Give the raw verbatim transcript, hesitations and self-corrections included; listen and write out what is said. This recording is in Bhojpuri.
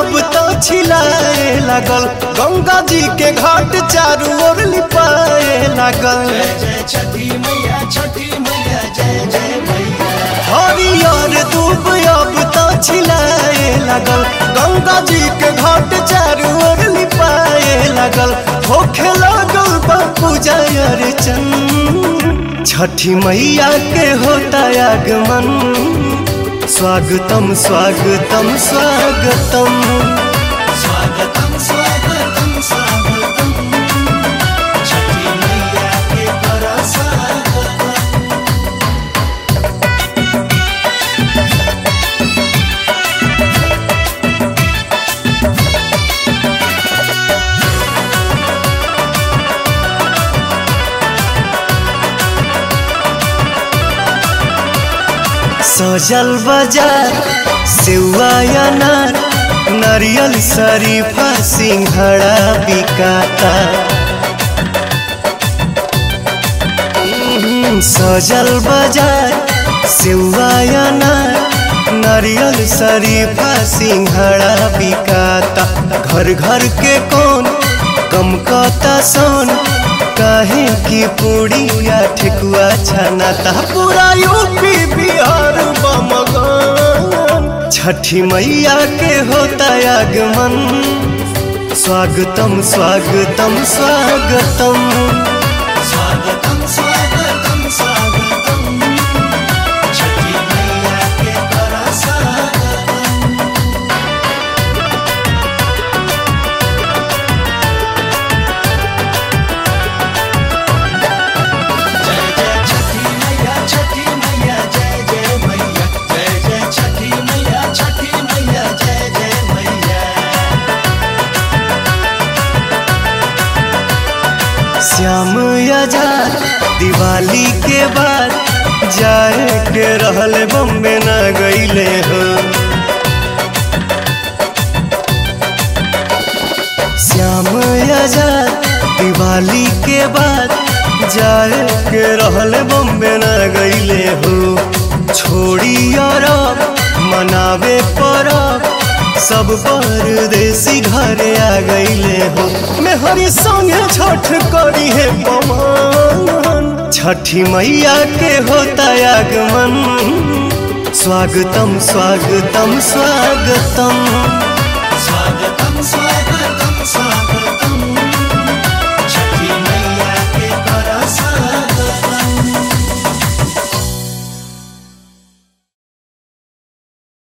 अब तो छिलाए लागल, गंगा जी के घाट चारू ओर लिपाए लागल। छठी मैया छठी मैया जय जय मैया। हरियर दूब अब तो छिलाए लागल, गंगा जी के घाट चारू ओर लिपाए लागल। होखे लागल बा पूजा अर्चन, छठी मैया के होता आगमन। स्वागतम स्वागतम स्वागतम स्वागतम स्वागतम स्वागतम, छठी मैया के करा स्वागतम। सजल बाजार सेवा अनार, नारियल शरीफा सिंघड़ा बिकाता। सजल बाजार सेवा अनार, नारियल शरीफा सिंघड़ा बिकाता। घर घर के कौन कम कता सोन, काहे की पूड़िया ठेकुआ छनाता। पूरा यूपी बिहार बमगन, छठी मैया के होता आगमन। स्वागतम स्वागतम स्वागतम स्वागतम स्वागतम स्वागतम, छठी मैया के करा स्वागतम। जय जय छठी मैया छठी मैया जय जय मैया। जय जय छठी मैया छठी मैया जय जय मैया। श्याम आजाद दिवाली के बाद जाए के रहल बम्बे न गईले हो। श्याम आजाद दिवाली के बाद जाए के रहल बम्बे न गईले हो। छोड़ी अरब मनावे परब, सब परदेसी घरे आ गईले हो। मेहरी संगे छठ करी है पवन, छठी मैया के होता आगमन। स्वागतम स्वागतम स्वागतम स्वागतम